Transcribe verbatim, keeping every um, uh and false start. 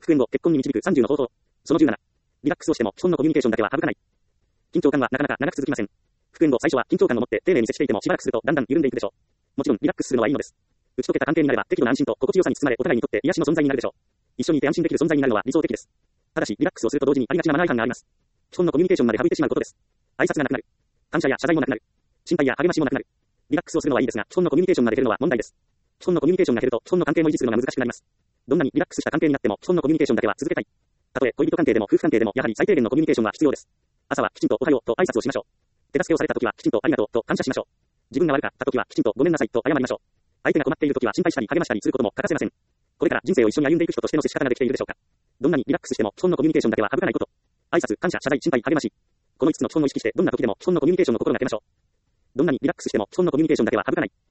復縁後、結婚に導くさんじゅうの方法。そのじゅうなな。リラックスをしても、基本のコミュニケーションだけは省かない。緊張感はなかなか長く続きません。復縁後、最初は緊張感を持って丁寧に接していてもしばらくするとだんだん緩んでいくでしょう。もちろん、リラックスするのはいいのです。打ち解けた関係になれば、適度な安心と心地よさに包まれ、お互いにとって癒しの存在になるでしょう。一緒にいて安心できる存在になるのは理想的です。ただし、リラックスをすると同時にありがちなマナー違反があります。基本のコミュニケーションまで省いてしまうことです。挨拶がなくなる。感謝や謝罪もなくなる。心配や励ましもなくなる。リラックスをするのはいいですが、基本のコミュニケーションまで減るのは問題です。基本のコミュニケーションが減ると、基本の関係も維持するのが難しくなります。どんなにリラックスした関係になっても、基本のコミュニケーションだけは続けたい。たとえ恋人関係でも夫婦関係でも、やはり最低限のコミュニケーションは必要です。朝はきちんとおはようと挨拶をしましょう。手助けをされた時はきちんとありがとうと感謝しましょう。自分が悪かった時はきちんとごめんなさいと謝りましょう。相手が困っている時は心配したり励ましたりすることも欠かせません。これから人生を一緒に歩んでいく人としての接し方ができているでしょうか。どんなにリラックスしても基本のコミュニケーションだけは省かないこと。挨拶、感謝、謝罪、心配、励まし。このいつつの基本を意識してどんな時でも基本のコミュニケーションの心がけましょう。どんなにリラックスしても基本のコミュニケーションだけは省かない。